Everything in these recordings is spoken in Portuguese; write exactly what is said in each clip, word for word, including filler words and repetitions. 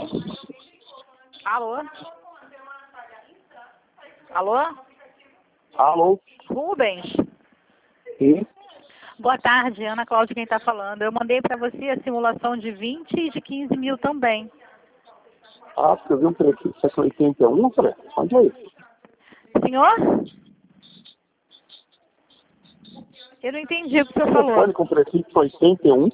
Alô? Alô? Alô? Rubens? Sim? Boa tarde, Ana Cláudia quem está falando. Eu mandei para você a simulação de vinte e de quinze mil também. Ah, porque eu vi um prefixo aqui oitenta e um, falei, onde é isso? Senhor? Eu não entendi o que o senhor falou. Telefone com prefixo oitenta e um?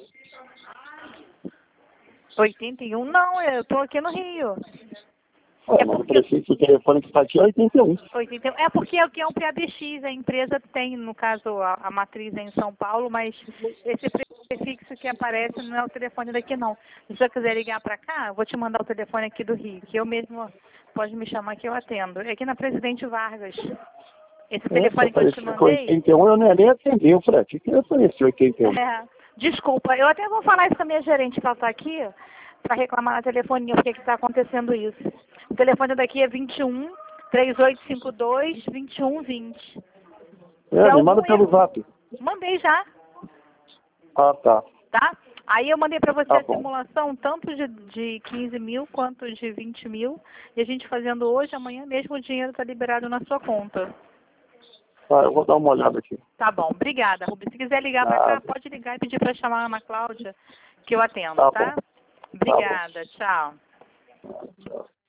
oitenta e um? Não, eu estou aqui no Rio. É, É mas o porque... prefixo do telefone que está aqui é oitenta e um. oitenta e um. É porque aqui é um P A B X, a empresa tem, no caso, a, a matriz é em São Paulo, mas esse prefixo que aparece não é o telefone daqui não. Se você quiser ligar para cá, eu vou te mandar o telefone aqui do Rio, que eu mesmo pode me chamar que eu atendo. É aqui na Presidente Vargas. Esse telefone que eu te mandei... oitenta e um eu não ia nem atender, eu falei, o que que eu conheci oitenta e um? É, desculpa, eu até vou falar isso com a minha gerente que ela está aqui, para reclamar na telefonia porque que está acontecendo isso. O telefone daqui é vinte e um, três oito cinco dois, vinte e um vinte. É, me manda pelo zap. Mandei já, Ah, tá. tá? Aí eu mandei para você Tá a bom. simulação tanto de, de quinze mil quanto de vinte mil. E a gente fazendo hoje, amanhã mesmo o dinheiro está liberado na sua conta. Tá, eu vou dar uma olhada aqui. Tá bom, obrigada, Rubens. Se quiser ligar para cá, Nada. pode ligar e pedir para chamar a Ana Cláudia, que eu atendo, Tá tá? bom. Obrigada, tchau. Tchau.